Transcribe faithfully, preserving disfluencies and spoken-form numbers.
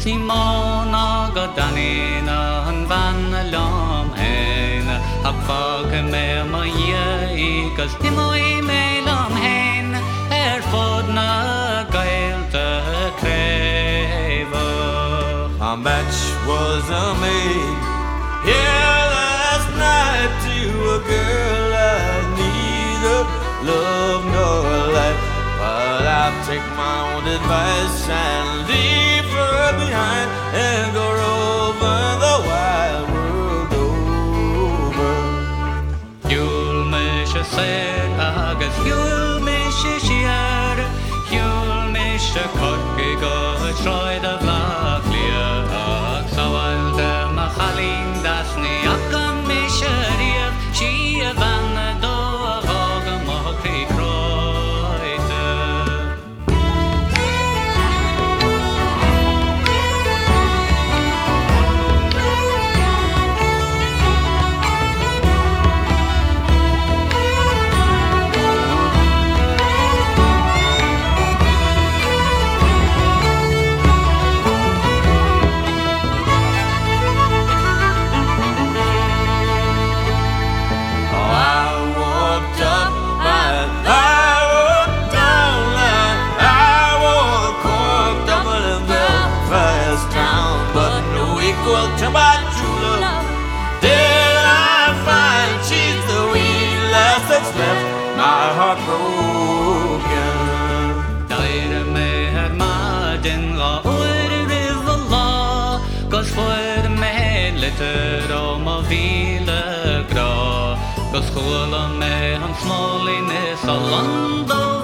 Simona go danina an van lam hen hak fag me ma ye gas timoi me lam hen er fod na gael de creva a match was a made here last night to a girl I neither love nor life, but I'll take my own advice and leave her behind and go over the wild world over. You'll miss a said agus you'll miss a shear, you'll miss a cocky go try the black clear so I'll tell my Halin das ni akam miss a real she a van do to my true love. Did I find she's the wee last that's left my heart broken? Died me had my den la oer river la gus for me litter om a vile gra gus hula me han smalliness a lando